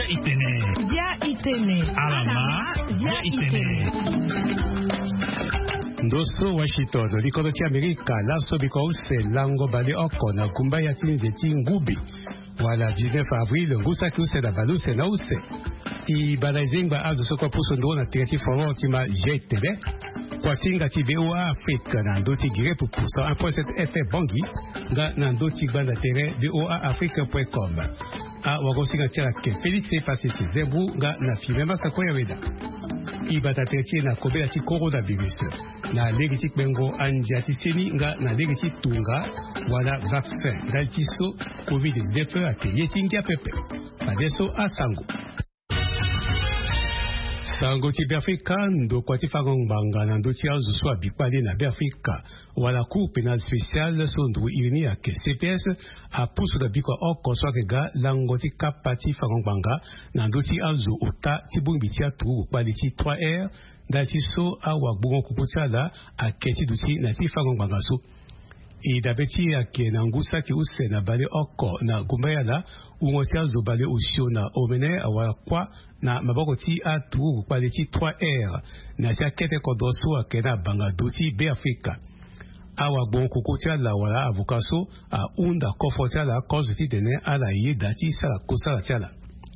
itene. Alama, via itene. Ndoso Washington, likolochi Amerika, laso bikose lango bali oko na kumba ya tinzeti ngubi. Wala 19 avril, ngusa kiuse na baluse na use. I balazingba azo soko puso ndo na tirati fomo tima jetele. Kwa singa ti VOA Afrique na ndoti gire pour puso 1.7 FM Bangi nga na ndoti banda tere voaafrique.com. A wagosinga tira ke Felix Pasisi Zebu nga na filema sakoya weda. Ibata tete na kobe ati coronavirus na legiti bengo anja tiseni nga na legiti tunga wala vaccin nga tiso COVID-19 ate yetingia pepe padeso asango sango ti Afrika ndo kwa ti fangongbanga na ndo ti azo so abipale na Afrika wala cour pénale spéciale so ndo irini ya ke CPS a puso da biko oko so ga lango ti kapati fangongbanga na ndo ti azo ota ti bumbi ti atu kwali ti 3R da ti so awa gbongo kuputsala a keti duti na ti fangongbanga so i dabeti ya ke na ngusa ki use na bale oko na gumbayala ungoti azo bale usio na omene awala kwa na maboko ti atu kwa ti 3R na tia kete kodoso akena banga doti be Afrika awa bon kukutia la wala avokaso a unda kofotia la cause ti dene ala ye dati sala kosala tiala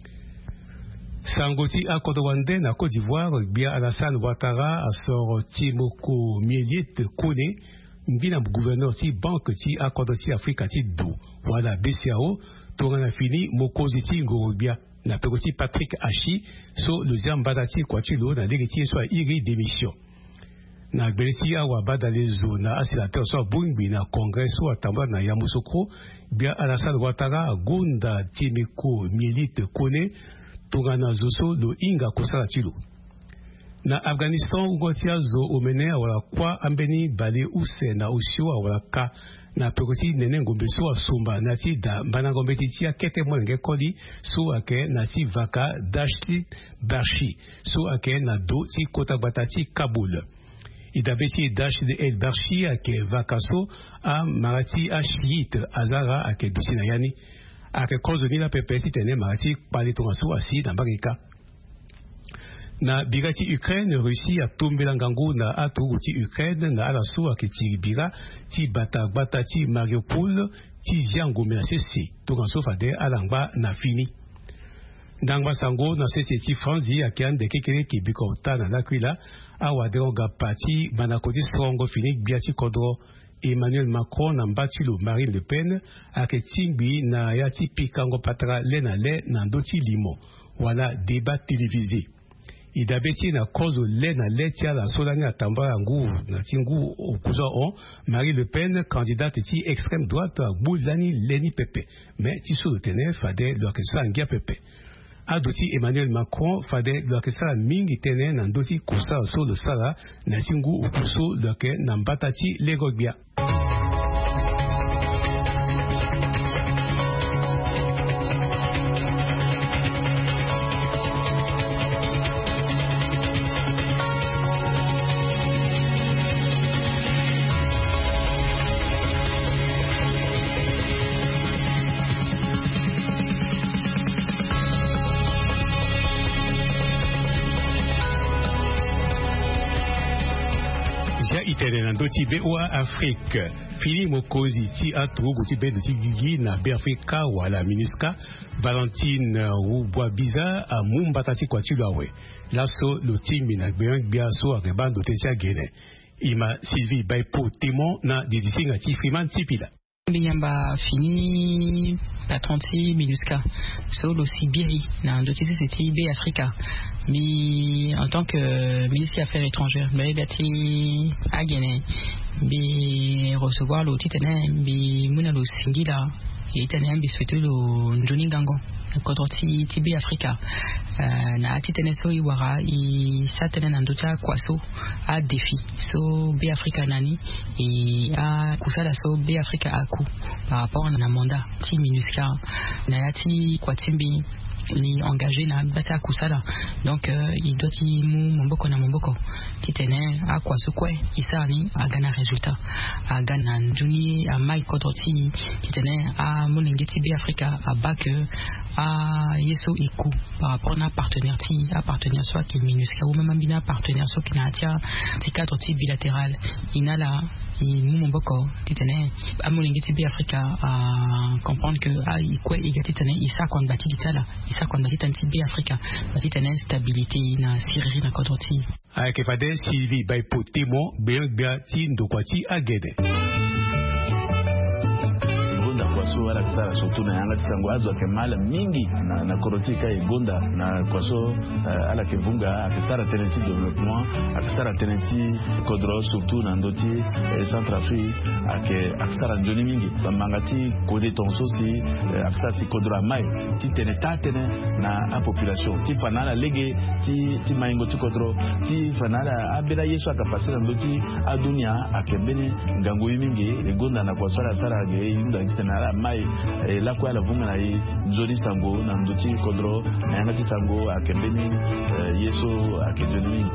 sangoti akodo wande na Côte d'Ivoire bia Alassane Ouattara a sorti moko Mielite Kone mbina gouverneur ti banque ti akodo ti Afrika ti do wala BCAO tongana fini moko ziti ngorobia na pekoti Patrick Achi so le zambadati kwa chilo na legiti so iri démission na belisi awa bada lezo na asilateur so bungbi na congrès so atamba na Yamoussoukro bia Alassane Ouattara gonda timiko Mielite Kone tongana zoso lo inga kosala chilo na Afghanistan ngotia zo omene wala kwa ambeni bale use na usio wala ka na pekoti nene ngombe so asumba na ti da mbana ngombe ti tia kete mwenge koli so ake na ti vaka Dashti Barshi so ake na do ti kota batati Kabul idabeti Dashti El Barshi ake vaka so a marati a shiite azara ake dusina yani ake kozoni la pepeti tene marati palitonga so asi na barika na bigati Ukraine Russie a tombela ngangu na atu ti Ukraine na ala so akiti biga ti bata ti Mariupol ti ziango me na sese to kan so fade alangba na fini ndangba sango na sese ti France akiande kekere ki biko ta na lakwila awa de ga parti banakoti strongo fini biati kodro Emmanuel Macron na mbatilo Marine Le Pen aketingbi na yati pikango patra lena le na ndoti limo wala débat télévisé idabeti na kozo le na letia la solani atamba yangu na tingu okuzo on Marie Le Pen candidate ti extrême droite bulani leni pepe mais ti so tene fade lo ke sangia pepe adoti Emmanuel Macron fade lo ke sala mingi tene na ndoti kosa so le sala na tingu okuso lo ke na mbata ti legogbia Ndoti VOA Afrique Fili Mokozi ti atugu ti bedo ti gigi na Afrika wala Miniska Valentine Ubwabiza a Mumbata ti kwa tilawe laso lo timi na bia so agebando te sia gene ima Sylvie Baipo Témon na didisinga ti Freeman Tipila Binyamba fini patron ti Minuska so lo Sibiri na ndoti c'était B Africa mais en tant que ministre des Affaires étrangères mais bati agene bi recevoir lo titene bi muna lo singila et tene bi souhaiter lo njoni ngango kodro ti B Africa na titene so iwara I satene na ndota kwaso a défi so B Africa nani et a kusala so B Africa aku par rapport à na mandat ti Minuska na yati kwatimbi ni engagé na bata kusala donc il doit y momboko na momboko kitene akwa sokwe isani agana résultat agana njuni a mai kodoti kitene a moningeti bi Africa a bac a yeso iku par rapport na partenaire soit qui MINUSCA ou même bina partenaire soit qui na tia ti cadre ti bilatéral inala momboko kitene a moningeti bi Africa a comprendre que a ikwe igati tene isa kon bati kitala isa kon bati tanti bi Africa bati tene stabilité na sirri na kodoti avec fade Sylvie bay potemo bien ti ndokwati agede kwaso ala kisara surtout na yanga tisango azo akemala mingi na korotika igonda na kwaso ala kevunga akisara teneti développement akisara teneti kodro surtout na ndoti Centrafrique akisara njoni mingi bamangati kode tonso si akisara si kodro mai ti teneta tene na a population ti fanala lege ti maingo ti kodro ti fanala abela yesu akapasira ndoti adunia akembene ngango mingi igonda na kwaso ala sara ge yunda kitana mai la kwa la vunga na nzori sango na ndoti kodro na yanga ti sango akembeni yeso akejoni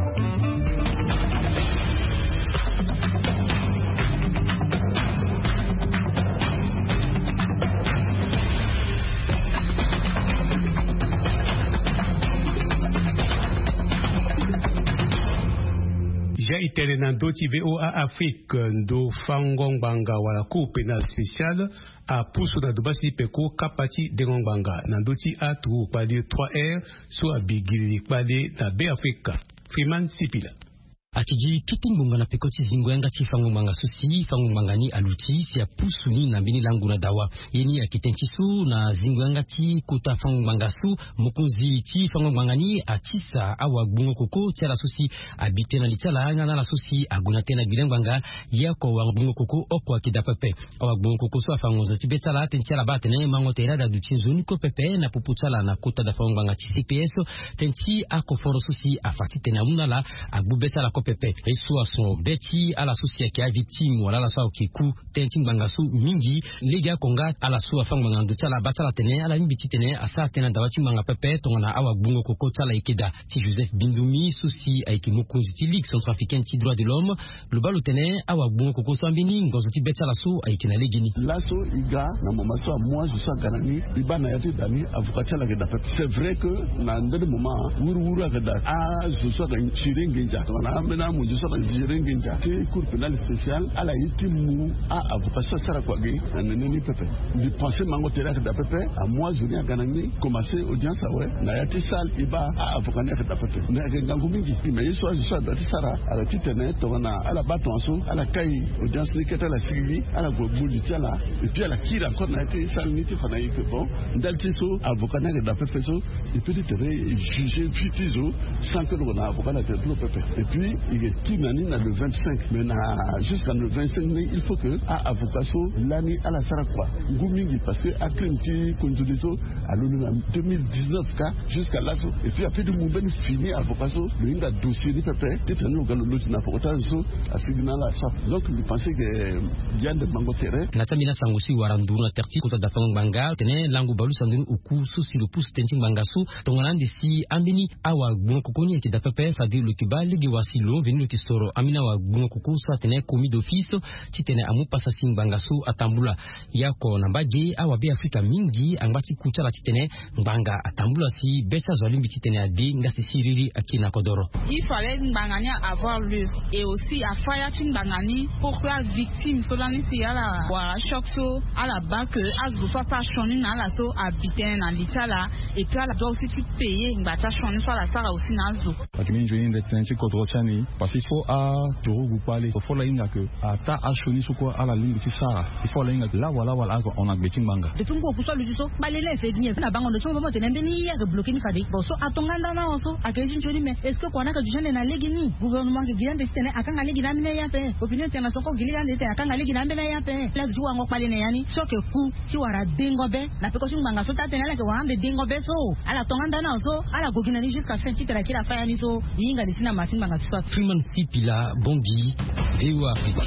itele na ndoti VOA Afrique ndo fangongbanga wala cour pénal spéciale a pusu na dobasi peko kapati dengongbanga na ndoti atu pali 3R so abigili pali na B Africa Freeman Sipila akiji kitingunga na pekoti zingwenga ti fangongbanga susi fangongbanga ni aluti si apusu ni na bini langu na dawa yeni akitenkisu na zingwenga ti kota fangongbanga su mokunzi ti fangongbanga ni atisa awa gbungo koko ti ala susi abite na litala anga na la susi aguna tena bilengwanga yako wa gbungo koko okwa kidapepe awa gbungo koko so afangonzo ti betala tentia batene mangotera da duti zoni ko pepe na puputala na kota da fangongbanga ti CPS tenti akoforo susi afati tena unala agbubetala pepe reçoit son beti à la société qui a victime wala la sao kiku tenting bangasu mingi lega konga ala so afanga ngando tala batala tene ala mbiti tene asa tena dawati manga pepe tongana awa bungo koko tala ikeda ti Joseph Bindoumi souci aiki mokonzi ti Ligue centrafricaine ti droit de l'homme le balo tene awa bungo koko sambini ngozo ti betala so aiki na legini laso iga na momaso moi je suis ganani ibana yati dani avocat la geda pepe c'est vrai que na ndede moment wuru agada je suis gan chiringenja na mu jusa kan zirengi njati cour pénal spécial ala yitimu a avocat sara kwa ge na nini pepe di penser mango tera da pepe a moi je viens ganani commencer audience awe na yati sal iba a avocat ne da pepe na ge ngangu mingi mais yeso jusa da sara ala titene to na ala batonso ala kai audience ni keta la sigi ala go bulu tiala et puis ala kira encore na yati sal ni ti fana yike bon ndalti so avocat ne da pepe so et puis juger futizo sans que l'on a avocat na pepe et puis il est Kinani na le 25 mais jusqu'à le 25 il faut que à avocaso l'année à la Sarakwa Ngumingi parce que à Kremti Konjuliso à l'ONU 2019 cas jusqu'à là et puis après de Mouben fini avocaso le inga dossier ni pepe t'es nous galo na potazo à tribunal la ça donc je pensais que Diane de Mangotere natamina sangusi waranduna terti kota da fanganga tene langu balu sanduni uku susi le pouce tenting bangasu tongolandi si ambini awa gbon kokoni ki da pepe fadi le kibali gi wasilo venu ki soro amina wa gbon koko so tene commis d'office ti tene amu passasing bangasu atambula yako nambaje awa be Afrika mingi angati kuchala ti tene mbanga atambula si besa zolimbi ti tene ade ngasi siriri akina kodoro il fallait mbangani avoir lieu et aussi à fire ti mbangani pour que la victime solani si ala wa choc so ala ba que azbu fa choni na la so habiter na litala et puis ala doit aussi payer ngata choni so la sara aussi na zo akini joini de tenchi kodro chani parce qu'il faut à toro vous parler il faut la inga que ata a choni so ko ala lingi ti sara il faut la inga la wala on a beting banga depuis ngo ku so lu so balele fait bien na bango de so mo tene mbeni ya bloquer ni fadi bon so atonganda na so akeji choni mais est-ce que kona ka jujane na legini gouvernement ke gilande tene akanga legi na mine ya pe opinion tena so ko gilande tene akanga legi na mine ya pe la juwa ngo pale ne yani so ke ku ti wara dengo be na pe ko sunganga so tatene la ke wande dengo be so ala tonganda na so ala gogina ni jusqu'à fin titre kila fa yani so yinga ni sina matin banga so Freeman Sipila Bongi VOA Afrique.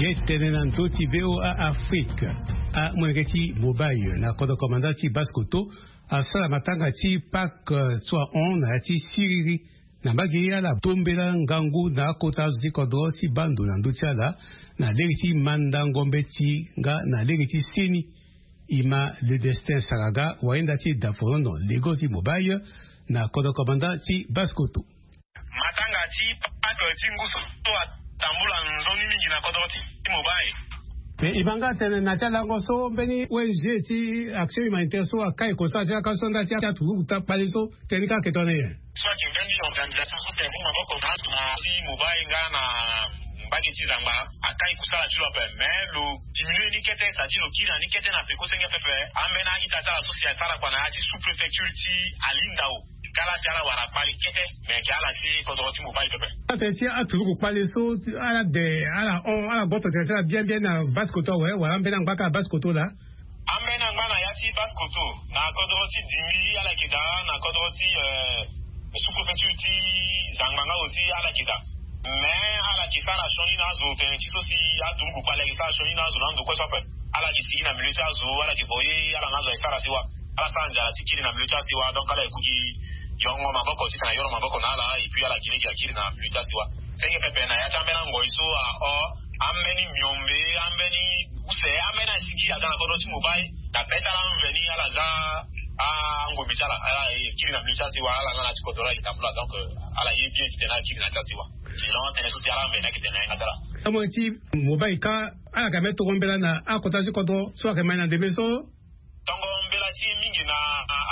Tenenanto ti VOA Afrique a mweneketi mobile na kodo komanda ti Baskoto a sala matanga ti pak soit on na ti Siriri na bagia la tombela ngangu na kota zi kodro ti bando na ndutiala na leriti mandangombe ti nga na leriti seni ima le destin saraga waenda ti daforono lego ti mobile na kodo komanda ti Baskoto matanga ti pak ti nguso to tambula nzoni mingi na kodo ti mobile. Mais ibanga tene na tala ngoso beni wenje ti action humanitaire so akai ko sa ja ka sonda ti atu ta palito tenika ke tone soit une grande organisation sociale pour maboko na si mobile nga na mbagi ti zamba akai kusala ti lo pe mais lo diminuer ni kete sa ti lo kina ni kete na pe ko senge pepe amena itata la sociale sala kwa na ti sous préfecture ti alindao kala si ala wara pali kete mais ki ala si kodro ti mobile pepe ate si atu ko paliso ala de ala on ala boto te bien na Baskoto we wala mbena ngaka Baskoto la amena ngana ya ti Baskoto na kodro ti dimi ala kida na kodro ti sous préfecture ti zanganga aussi ala kida mais ala ki sala shoni na zo pe ti so si atu ko pale ki sala shoni na zo ndo ko so pe ala ki si na milita zo ala ki boye ala na zo sala siwa ala sanja ti kiri na milita siwa donc ala ikuki yongo maboko ti na yoro maboko na ala et puis ala kile ki akiri na milita siwa senge pepe na ya chambena ngoiso a o ameni myombe ameni use amena sigi aga na kodo ti mobile na pesa la mveni ala za a ngo bitala ala kiri na milita siwa ala na ti kodora itambula donc ala ye bien ti na kiri na siwa sinon tene so ti ala mvena ki tene na dala amo ti mobile ka ala ka meto ngombela na akota ti kodo so ka mai na debeso tongo mbela ti mingi na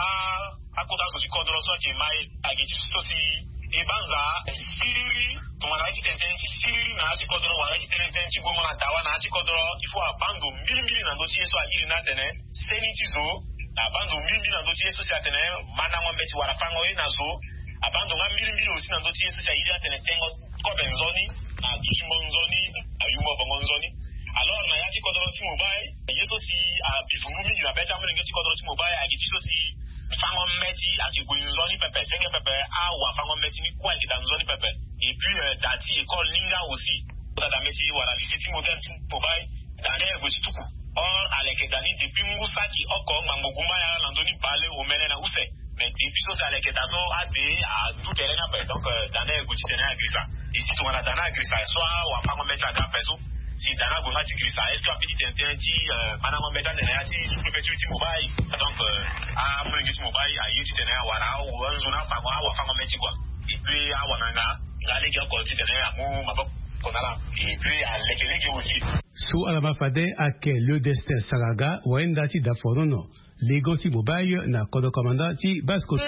akota so ti kodro so ti mai agi ti so si ibanza Siriri tumana ti tente Siriri na ti kodro wala ti tente ti gomo na tawa na ti kodro ifo abando mbili na do ti so agiri na tene seni ti zo abando mbili na do ti so ti atene mana ngombe ti wara fango na zo abando nga mbili osi na do ti so ti agiri atene tengo ko benzoni na dimonzoni ayumo bonzoni alors na ya ti kodro ti mobile yeso si bivungu mingi na beja mwenenge ti kodro ti mobile agi ti so si fango meti agi gwinzoni pepe senge pepe awa fango meti ni kwa agi danzoni pepe et puis dati école ninga aussi da meti wala lycée ti moderne ti mobile dane go ti tuku or aleke dani depuis ngusa ki oko ngangoguma ya landoni bale o mene na use mais depuis so aleke dazo ade a tout terrain na pe donc dane go ti terrain agrisa ici to wana dana agrisa so wa fango meti aga peso si dana go ngati grisa est-ce que petit internet ti mana ngombe ta na ti préfecture ti mobile donc a mwengi ti mobile a yiti tena wala o wanzo na fa wa fa ngombe ti kwa et puis a wananga ngale ki ko ti tena amu maboko konala et puis a lekeleke aussi su ala mafade ake le destin saraga wenda ti da forono lego ti mobile na kodo komanda ti Baskoto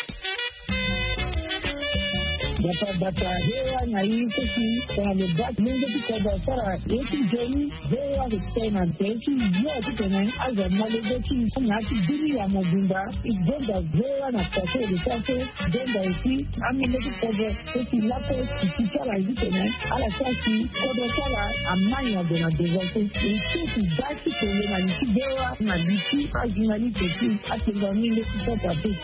bata hewa na hii sisi kwa mbaki mungu tukoda sara yeki jeni hewa kutena teki yote tena aza malezeki na kidini ya mobimba igenda hewa na kase de kase denda isi amile tukoda sisi lapo kisala hivi tena ala sasi kodo sala amanya de na devote isi basi kule na hewa na bisi ajinali teki atengani tukoda tu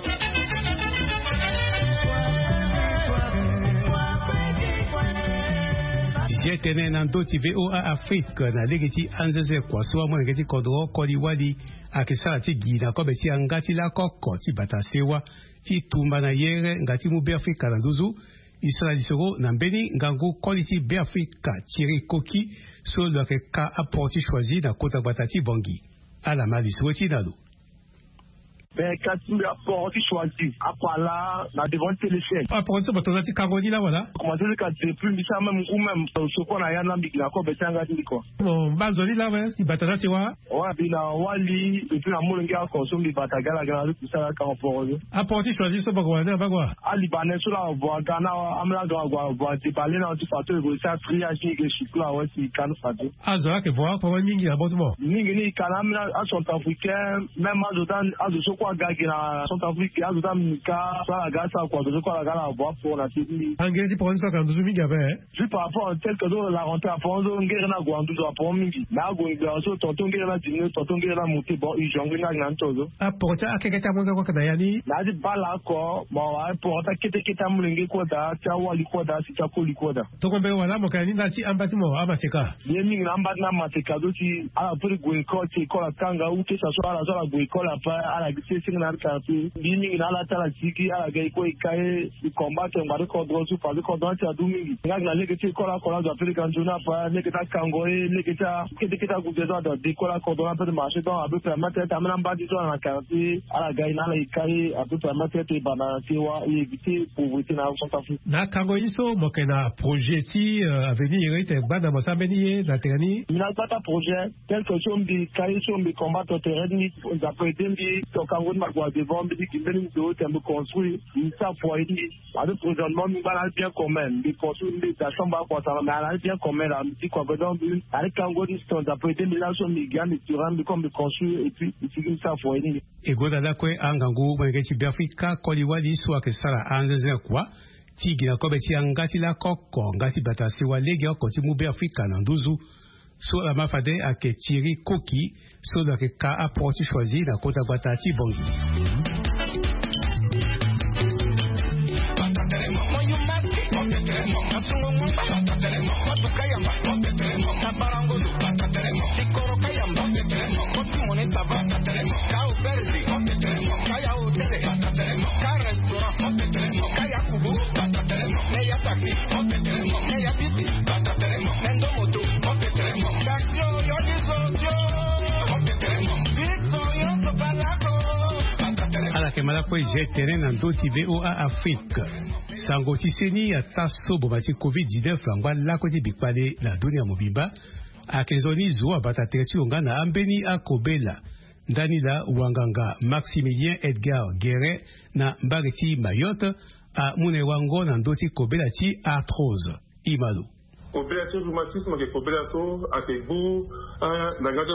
jetene na ndoti VOA Afrique na legeti anzeze kwa soa mwana ngeti kodro kodi wadi akisala ti gina kobe ti angati la koko ti batasewa ti tumba na yere ngati mu be Afrika na nduzu isala disoro na mbeni ngangu kodi ti be Afrika tiri koki so lo ke ka apporti choisi na kota batati bongi ala mali so ti nalo Kasi apport choisi apala na devant téléphone apport so batona ti kagodi la wala comment dire que c'est plus bisa même ou même so ko na yana mbiki na ko betanga ndiko bon bazoli la wa ti batana ti wa wa bila wali et puis na molenge a consommer batagala gala tout ça ka apport choisi so bagwa na bagwa ali bané so la voix gana amla gwa ti parler na ti fato go sa triage ni ke shikla wa ti kan fato azo ke voir pour mingi na boto mingi ni kanamna a sont africain même azo dan azo so quoi gagner na Centrafrique ya tout amika ça la gasa quoi de quoi la gala boire pour la tini angezi pour ça quand vous miga ben juste par rapport à tel que la rentrée à Fonzo ngere na gwandu za pour mingi na go ngero tonton ngere na dîner tonton ngere na monter bon il jongle na ngantozo a pour ça akeka monza kwa kana yani na di bala ko bon wa pour ta kete mulenge ko da cha wali ko da si cha ko likoda to kombe wala mo kani na ti ambati mo amaseka yemi na ambati na mateka do ti ala pour go ko ti ko la kanga ou que ça soit ala zo la go ko la pa ala gise sing na karti yemi na la tala tiki ala ga ko ikae di combattre ngare ko do su pa ko do ti adumi ngak na leke ti ko la za pele kanjuna pa leke ta kangoe leke ta kete go do de ko la ko do na pe marché donc abe permettre ta mena mbadi zo na karti ala ga ina la ikae abe permettre te bana ti wa éviter pauvreté na Centrafrique na kango iso mo kana projet si avenir ite bana mo sambeni na terani mina bata projet tel que sombi kai sombi combattre terrain za pretende to kango ma kwa devant bi ki mbeni do tembe construire ça pour aider à le projet mi bana bien commun bi construire bi ta chambre kwa ça mais bien commun la mi kwa godon bi avec kango distance za pretende la sombi gane turan bi comme construire et puis utiliser ça pour aider e godala kwe angangu mwenge ci Afrika koliwali swa ke sara anzeze kwa tigi na kobe ti ngati la koko ngati batasi wa legi oko ti mube Afrika na nduzu so la mafade ake tiri koki so la ke ka approche choisi na kota batati bongi ala ke mala kwe jetene na ndoti VOA Afrique sango tiseni ya taso bomati COVID-19 langwa lako ti bikpale na dunia mobimba akezoni zuwa batatereti onga na ambeni akobela ndani la wanganga Maximilien Edgar Guéret na mbageti Mayotte a mune wango na ndoti kobela ti arthrose imalu kobela ti rhumatisme ke kobela so ake bu na ngata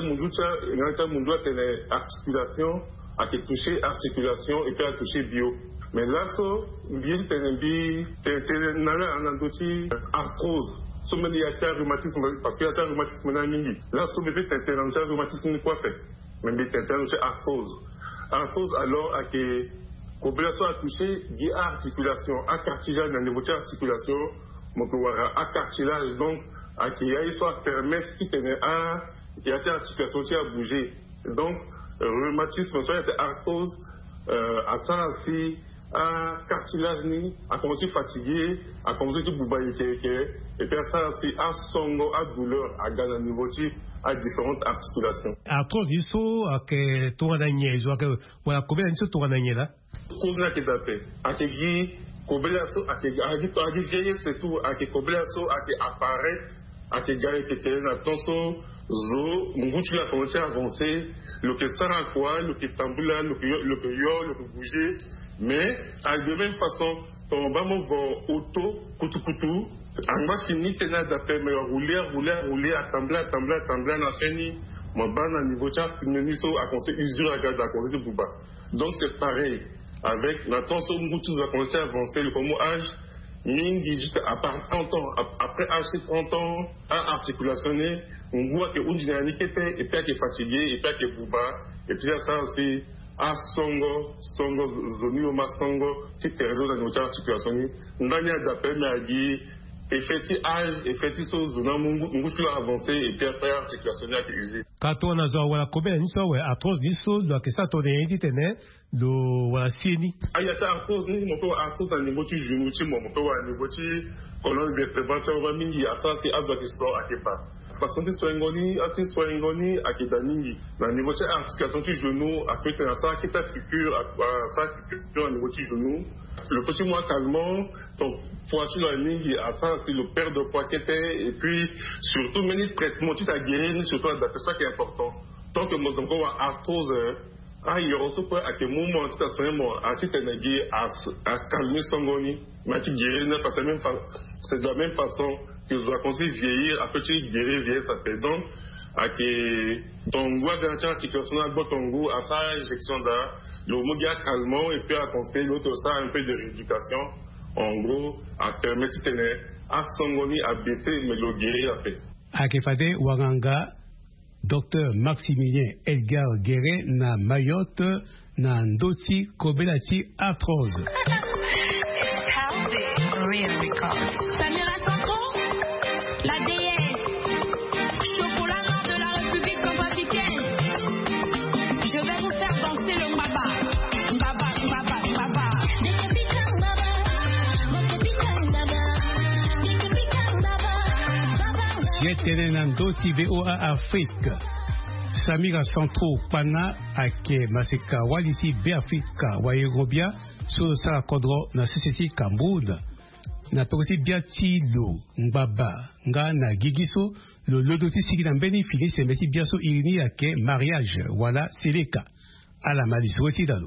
munju tene articulation ake toucher articulation et puis a toucher bio mais là so bien tene nala anandoti arthrose so meni ya sa rhumatisme parce que ya sa rhumatisme na mingi là so bebe tete na rhumatisme ni quoi fait mais bebe tete na arthrose alors ake kobela so a toucher di articulation a cartilage na niveau de articulation mon a cartilage donc à qui a soit permettre qui tenait à qui a articulation qui a bougé donc rhumatisme soit arthrose à ça aussi à cartilage ni à commencer fatigué à commencer tout boubaï et puis ça aussi à songo à douleur à gana niveau à différentes articulations arthrose iso que tourna danye zo que wala combien iso tourna danye là combien que d'appel à qui kobela so ake vieillir c'est tout ake kobela so ake apparaître ake gare que tene na tonso zo ngutu la commencé à avancer le que sara quoi le que tambula le que bouger mais de même façon ton bamo vo auto kutu anga fini tena d'appel mais rouler attembler na fini mon bana niveau cha fini so a conseil usure à garder à conseil de buba donc c'est pareil avec la tension de va commencer à avancer le premier âge mingi juste à part 30 ans après âge 30 ans à articulationner on voit que on dit et puis qui est fatigué et puis qui est bouba et puis ça aussi à songo zoni o masongo qui perdre dans notre articulation ndani d'appel mais a dit effectif âge effectif so zona mungu tu avancer et puis après articulationner à user quand on a zo wala combien ni so à trop ni so donc ça to ne tene do wala sieni aya ta arthrose ni mo ko arthrose na niveau ti genou ti mo ko wa niveau ti colonne vertébrale wa mingi asa ti azwa ki so akepa parce que so ngoni akida mingi na niveau ti articulation ti genou après na ça qui ta piqûre ça piqûre au niveau ti genou le petit mois calmant donc poitrine la mingi asa c'est le perte de poids et puis surtout meni traitement ti ta guérir surtout c'est ça qui est important tant que mo zongo wa arthrose il y a aussi à quel moment tout à fait moi à titre à calmer son goni mais tu guérir parce que c'est de la même façon que je dois conseiller vieillir après tu guérir ça fait donc ake tongo agantia situation bo tongo à sa injection da le mogia calmant et puis à conseiller l'autre ça un peu de rééducation en gros à permettre à songoni à baisser mais le guérir après akefade waganga Dr Maximilien Edgar Guéret na Mayotte na ndoti kobelati arthrose. Real Records. Samira Santro, la déesse, chocolat noir de la République centrafricaine. Je vais vous faire danser le mbaba. Mbaba, mbaba, mbaba. J'étais dans ndoti VOA Afrique. Samira Santro pana ake maseka walisi Beafrika wairobia sur sa kodro na sisiti Cameroun. Na pekosi biati lo mbaba nga na gigiso lo lodoti sigi na mbeni fini sembeti biaso irini ake mariage wala seleka ala malisoti dalo.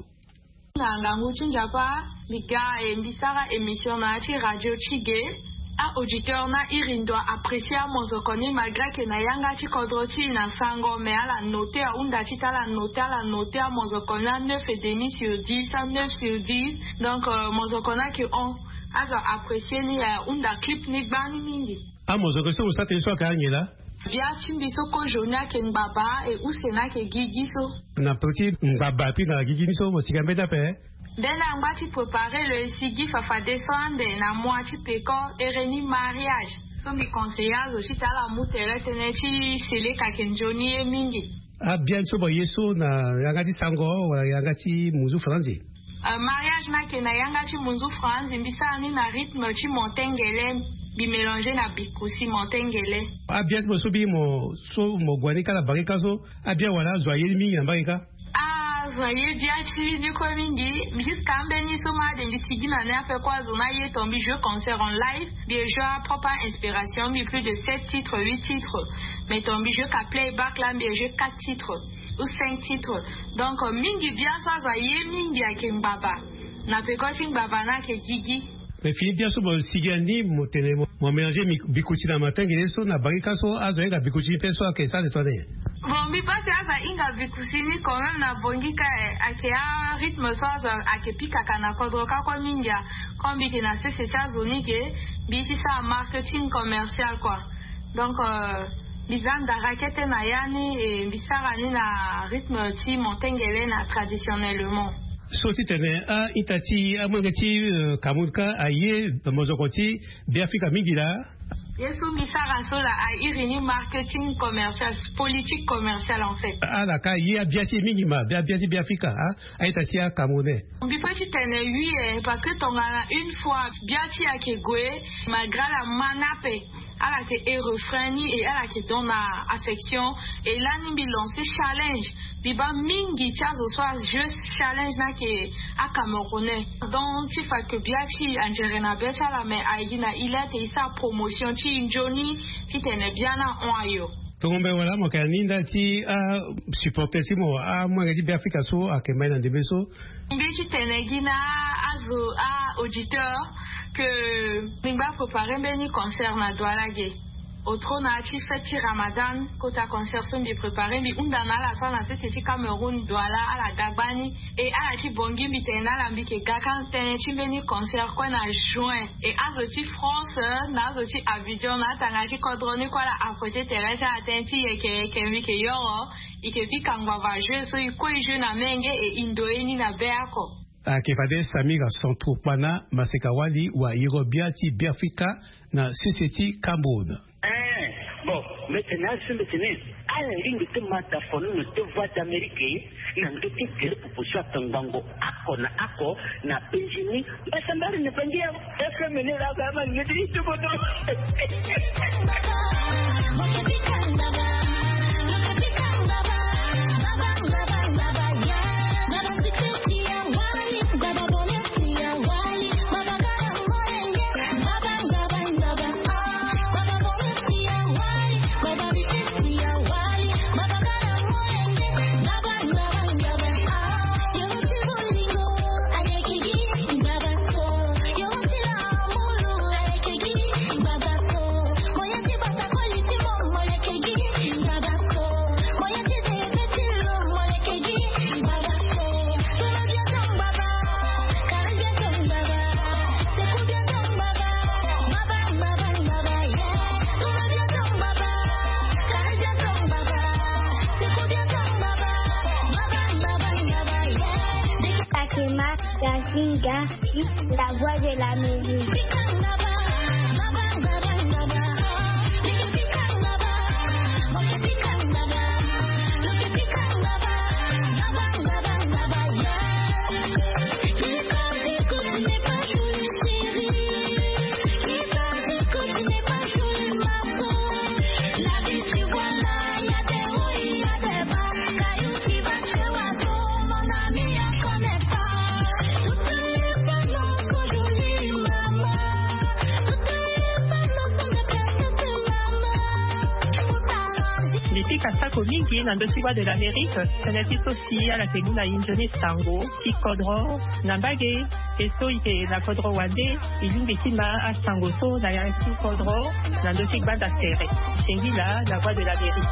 Nga nguchi njapa biga mbisara émission na ati radio chige a auditeur na irindwa apprécier mozokoni malgré que na yanga ti kodroti na sango mais ala noter unda ti tala noter mozokona 9,5 sur 10 9 sur 10 donc mozokona que on aza apprécier ni unda clip ni bani mingi mozoko so usate so kanyela bia chimbiso ko jonia ke mbaba e usena ke gigiso na petit mbaba pi na gigiso mosikambe dape Dena ngati préparer le sigi fafa descendre na moitié peko ereni mariage. So mi conseillers aussi tala mutere teneti sele ka kenjoni e mingi. Bien so bo yeso na yangati sango wala yangati muzu franzi. Mariage na ke na yangati muzu franzi mbisa ni na rythme chi montengele bi mélanger na bikusi montengele. Bien mo so bi mo so mo gwanika la barika so bien wala joyeux mingi na barika. Voyez bien tu ni komingi jusqu'à mbeni soma de bisigi na na fait quoi zona y tombi jeu concert en live bien jeu propre inspiration mais plus de 7 titres 8 titres mais tombi jeu ka playback là bien jeu 4 titres ou 5 titres donc mingi bien soit voyez mingi à Kimbaba na fait quoi Kimbaba na ke gigi mais fini bien so bo sigani mo tene mo mélanger bikuchi na matengele so na barika so azoenga bikuchi pe so ke ça de tourner. Bon, mi pasi aza inga vikusini quand même na bongika ake a rythme so ake pika kana kodroka kwa mingia kombi ke na sese cha zoni ke bisi sa marketing commercial quoi. Donc bizanda rakete na yani et bisara ni na rythme ti montengele na traditionnellement. Soti tene a itati a mangati kamuka aye mozokoti Beafrika mingila. Yesu misara sola a irini marketing commercial, politique commerciale en fait. La ka ye biati minima, biati Beafrika a itati a Camerounais. On peut petit tene oui parce que ton une fois biati a kegwe malgré la manape. Elle a été refraini et elle a été dans la affection et là nous lancé challenge biba mingi chazo soit juste challenge na ke a Camerounais donc tu fais que biati anjerena becha la mais aidina il a été sa promotion ti Johnny ti tene bien na oyo Tombe wala mo kaninda ti supporter ti mo mo ngati Beafrika so a kemena de beso mbi tene gina azo a auditeur que Mingba préparer beni concert na Douala-Gué. Autre na ti fête Ramadan kota concert son bi préparer bi undana la so na c'est Cameroun Douala ala Dagbani et ala ti bongi bi tena la bi ke gakan ten ti beni concert ko na juin et azo ti France na azo ti Abidjan na tanga ti kodroni ko la à côté Teresa atenti e ke mi ke yoro e ke bi kangwa va jouer so i ko jouer na menge et indoeni na beako. Akefade Samira Santro pana masekawali wa Irobiati Beafrika na CCT Cameroun. Bon, maintenant c'est à la ligne de mataphone de voix d'Amérique, n'a pas été pour soit un bango ako na Benjamin, mais ça m'a ne pas dire est-ce que mener la gamme ne dit tout voix de l'Amérique. Kasako mingi na ndosiwa de l'Amérique, teneti sosi ala teguna injoni sango, ki kodro, na bage, eso ike na kodro wande, ilumbi kima a sango so na ya ki kodro, na ndosik banda tere. Tengila, la voix de l'Amérique.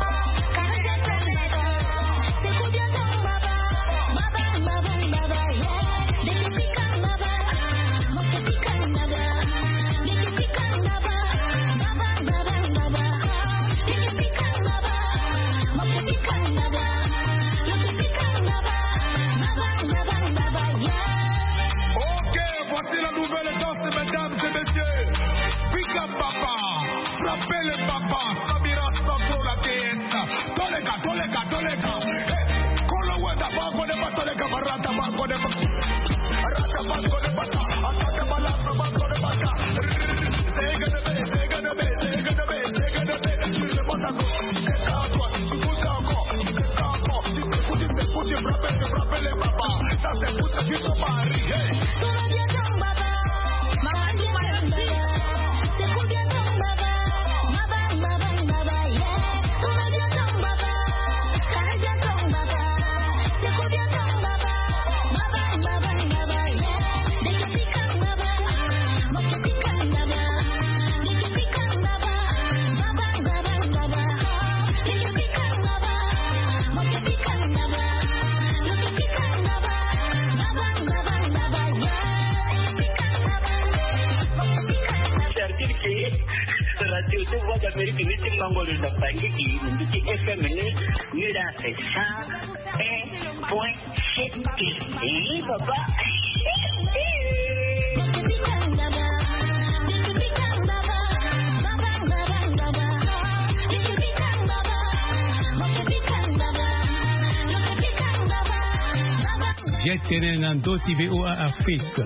Jetene Nandoti VOA Afrique.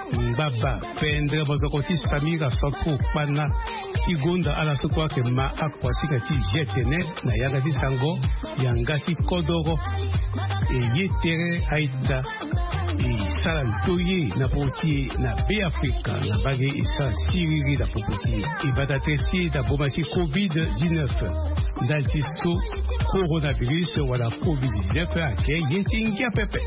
Baba, Pendre Bozokoti Samira Santro Pana, Tigunda Alasukwa Kema Akwasika Ti Jetene, na Yagati Sango, Yangati Kodoro, et Yetere Aïta, et Salantoye, na Poti, na B Africa, na Bagé et Sa Siriri, na Popoti, et Badatesi, na Bomasi Covid-19, Daltisto, coronavirus, voilà Covid-19, à Kay, Yetingia Pepe.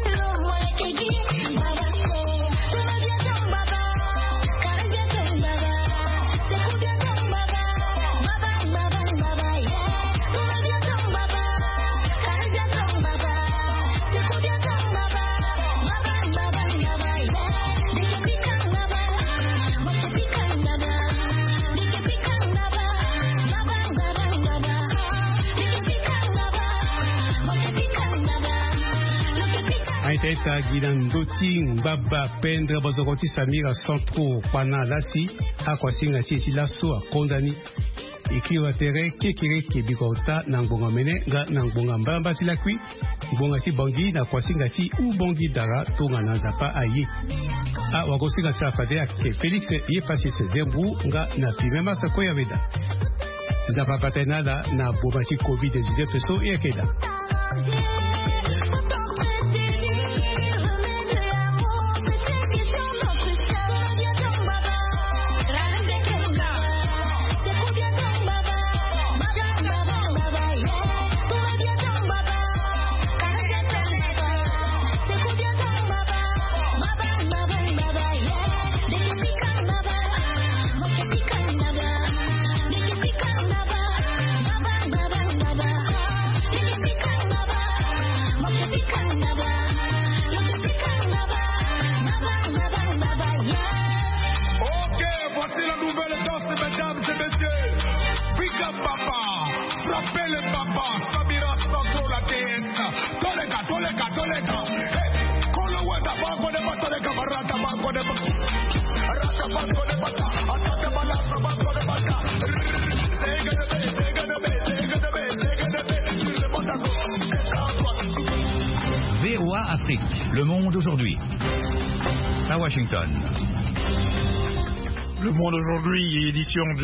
Aiteta Gidandoti Mbaba Pendre Bozokoti Samira Santro Pana Lasi Akwasinga Tiesi Lasso a condamné Ikiwa tere kekere kebikota Nangbonga mene ga Nangbonga mbamba tilakwi Bonga ti bangi na kwasinga ti u bongi dara Tonga nanzapa aye A wakosinga safade ake Felix ye pasi se zembu Nga na pimema sako ya veda Zapa patenala na bomati COVID-19 so ekeda Le Monde aujourd'hui. À Washington. Le Monde aujourd'hui, édition